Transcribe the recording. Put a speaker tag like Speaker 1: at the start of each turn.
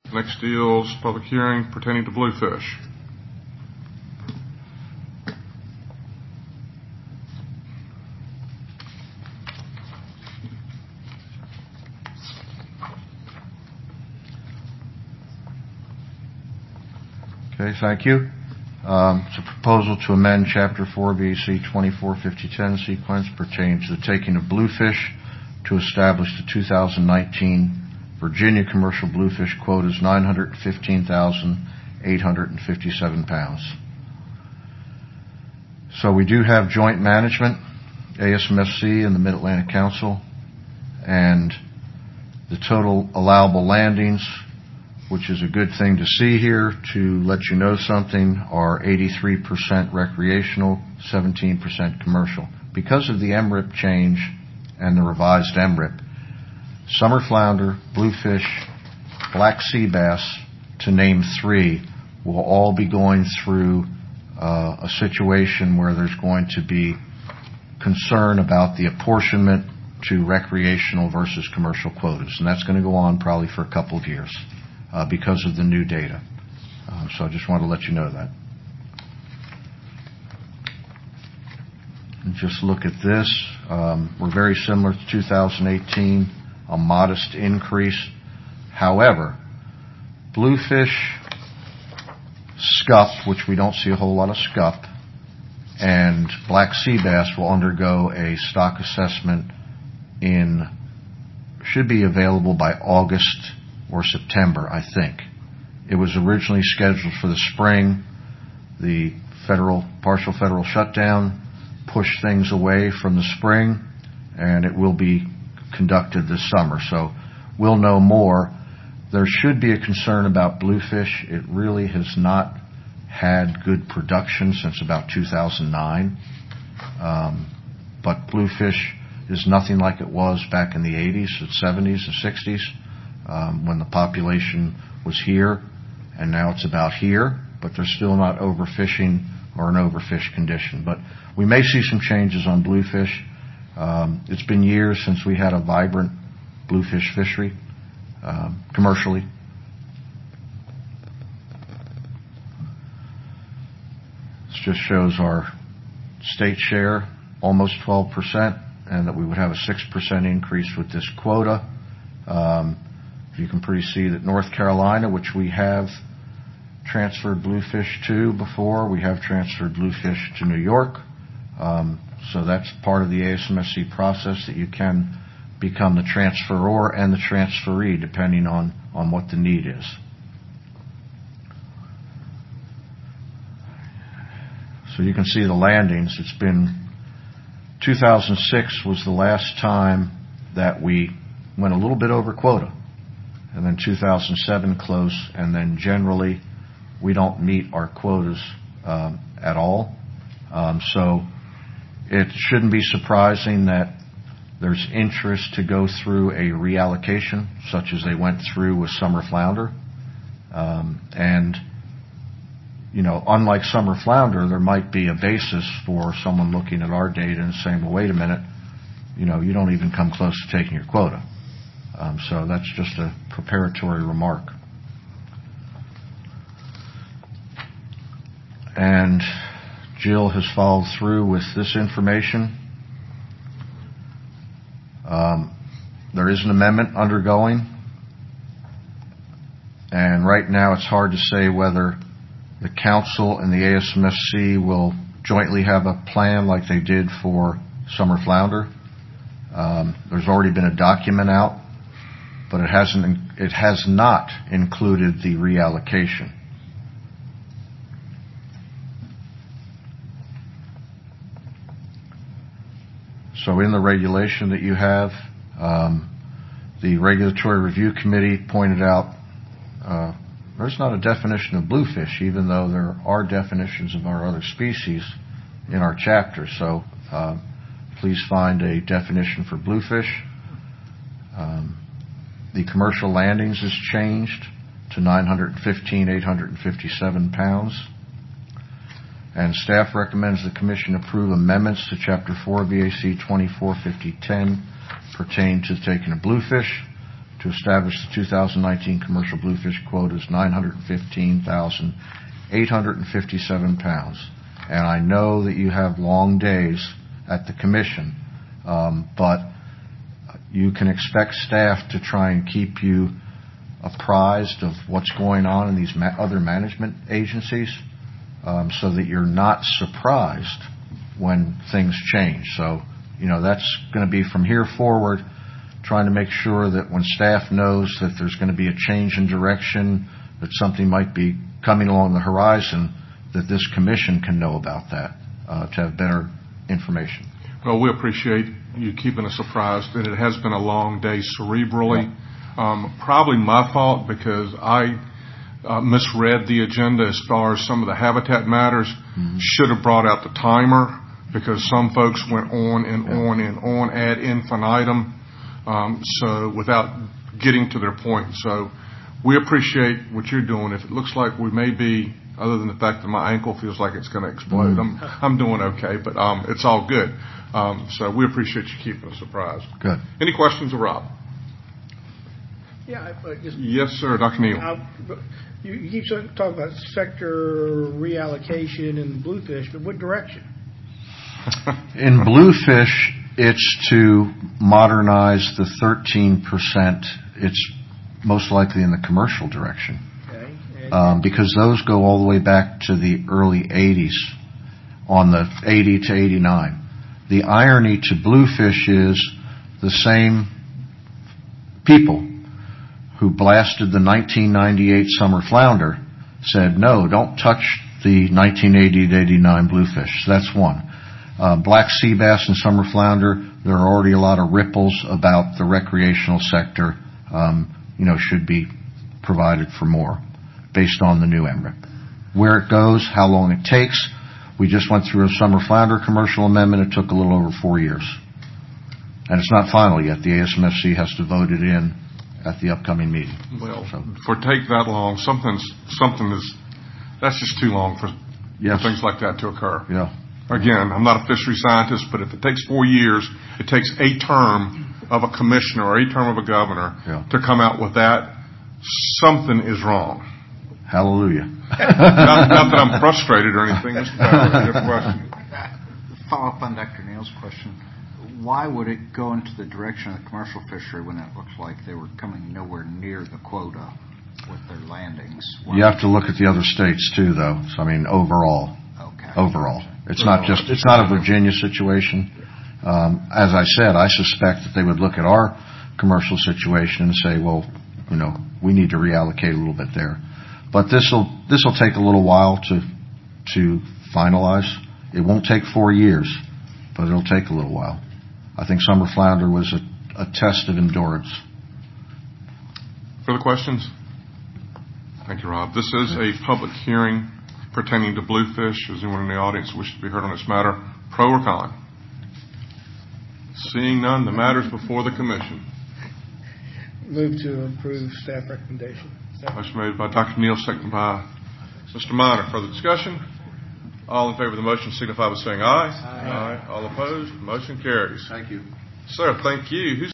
Speaker 1: Next deals public hearing pertaining to Bluefish.
Speaker 2: Okay, thank you. It's a proposal to amend Chapter 4 VAC 245010 sequence pertaining to the taking of bluefish to establish the 2019 Virginia commercial bluefish quotas 915,857 pounds. So we do have joint management, ASMSC and the Mid-Atlantic Council, and the total allowable landings, which is a good thing to see here to let you know something, are 83% recreational, 17% commercial. Because of the MRIP change and the revised MRIP, summer flounder, bluefish, black sea bass, to name 3, will all be going through a situation where there's going to be concern about the apportionment to recreational versus commercial quotas. And that's going to go on probably for a couple of years because of the new data. So I just want to let you know that. And just look at this. We're very similar to 2018, a modest increase. However, bluefish, scup, which we don't see a whole lot of scup, and black sea bass will undergo a stock assessment should be available by August or September, I think. It was originally scheduled for the spring. The partial federal shutdown pushed things away from the spring, and it will be conducted this summer. So we'll know more. There should be a concern about bluefish. It really has not had good production since about 2009. But bluefish is nothing like it was back in the 80s, and 70s, and 60s. When the population was here, and now it's about here, but they're still not overfishing or an overfish condition. But we may see some changes on bluefish. It's been years since we had a vibrant bluefish fishery commercially. This just shows our state share, almost 12%, and that we would have a 6% increase with this quota. You can pretty see that North Carolina, which we have transferred bluefish to before, we have transferred bluefish to New York. So that's part of the ASMSC process, that you can become the transferor and the transferee depending on what the need is. So you can see the landings. It's been 2006 was the last time that we went a little bit over quota. And then 2007 close, and then generally we don't meet our quotas at all. So it shouldn't be surprising that there's interest to go through a reallocation, such as they went through with summer flounder. And, you know, unlike summer flounder, there might be a basis for someone looking at our data and saying, well, wait a minute, you know, you don't even come close to taking your quota. So that's just a preparatory remark. And Jill has followed through with this information. There is an amendment undergoing, and right now it's hard to say whether the council and the ASMSC will jointly have a plan like they did for summer flounder. There's already been a document out, but it has not included the reallocation. So in the regulation that you have, the Regulatory Review Committee pointed out there's not a definition of bluefish, even though there are definitions of our other species in our chapter. So please find a definition for bluefish. The commercial landings is changed to 915,857 pounds. And staff recommends the Commission approve amendments to Chapter 4 VAC 245010 pertaining to the taking of bluefish to establish the 2019 commercial bluefish quota as 915,857 pounds. And I know that you have long days at the commission, but you can expect staff to try and keep you apprised of what's going on in these other management agencies, so that you're not surprised when things change. So, that's going to be from here forward, trying to make sure that when staff knows that there's going to be a change in direction, that something might be coming along the horizon, that this commission can know about that, to have better information.
Speaker 1: Well, we appreciate you keeping us apprised, and it has been a long day cerebrally. Yeah. Probably my fault, because I misread the agenda as far as some of the habitat matters. Mm-hmm. Should have brought out the timer, because some folks went on and on and on ad infinitum, so without getting to their point. So we appreciate what you're doing. If it looks like we may be, other than the fact that my ankle feels like it's going to explode, I'm doing okay, but it's all good. So we appreciate you keeping us apprised.
Speaker 2: Good.
Speaker 1: Any questions of Rob?
Speaker 3: Yeah.
Speaker 1: Yes, sir, Dr. Neal.
Speaker 3: You keep talking about sector reallocation and bluefish, but what direction?
Speaker 2: In bluefish, it's to modernize the 13%. It's most likely in the commercial direction.
Speaker 3: Okay.
Speaker 2: Because those go all the way back to the early 80s, on the 80 to 89. The irony to bluefish is the same people who blasted the 1998 summer flounder said, no, don't touch the 1980 to 89 bluefish. So that's one. Black sea bass and summer flounder, there are already a lot of ripples about the recreational sector, should be provided for more based on the new MRIP. Where it goes, how long it takes. We just went through a summer flounder commercial amendment. It took a little over 4 years. And it's not final yet. The ASMFC has to vote it in at the upcoming meeting.
Speaker 1: Well, for take that long, that's just too long for things like that to occur.
Speaker 2: Yeah.
Speaker 1: Again, I'm not a fishery scientist, but if it takes 4 years, it takes a term of a commissioner or a term of a governor to come out with that. Something is wrong.
Speaker 2: Hallelujah.
Speaker 1: not that I'm frustrated or anything. Mr. Bauer, your question.
Speaker 4: Follow up on Dr. Neal's question. Why would it go into the direction of the commercial fishery when it looks like they were coming nowhere near the quota with their landings?
Speaker 2: You have to look at the other states too, though. So, overall.
Speaker 4: Okay.
Speaker 2: Overall. It's not a Virginia situation. As I said, I suspect that they would look at our commercial situation and say, well, we need to reallocate a little bit there. But this will take a little while to finalize. It won't take 4 years, but it'll take a little while. I think summer flounder was a test of endurance.
Speaker 1: Further questions? Thank you, Rob. This is a public hearing pertaining to bluefish. Is anyone in the audience wish to be heard on this matter? Pro or con? Seeing none, the matter is before the commission.
Speaker 3: Move to approve staff recommendation.
Speaker 1: Motion made by Dr. Neal, seconded by Mr. Minor. Further discussion? All in favor of the motion signify by saying aye. Aye. All opposed? Motion carries.
Speaker 2: Thank you.
Speaker 1: Sir, thank you.